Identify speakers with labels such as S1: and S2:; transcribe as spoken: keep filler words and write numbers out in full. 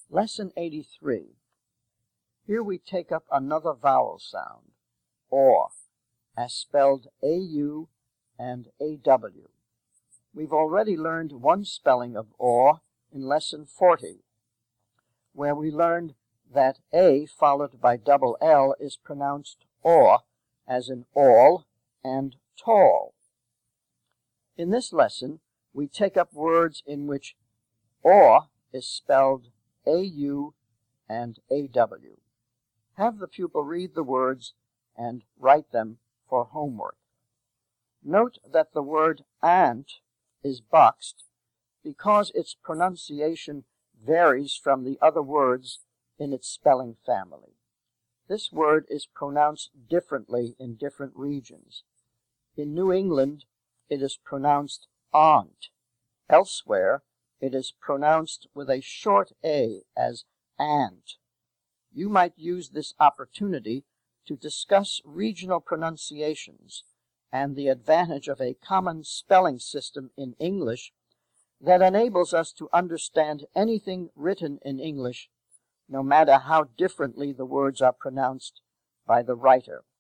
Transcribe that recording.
S1: Lesson eighty-three. Here we take up another vowel sound, aw, as spelled A U and A W. We've already learned one spelling of aw in Lesson forty, where we learned that A followed by double L is pronounced aw, as in all and tall. In this lesson, we take up words in which aw is spelled A U and A W. Have the pupil read the words and write them for homework. Note that the word aunt is boxed because its pronunciation varies from the other words in its spelling family. This word is pronounced differently in different regions. In New England, it is pronounced aunt. Elsewhere, it is pronounced with a short A as ant. You might use this opportunity to discuss regional pronunciations and the advantage of a common spelling system in English that enables us to understand anything written in English, no matter how differently the words are pronounced by the writer.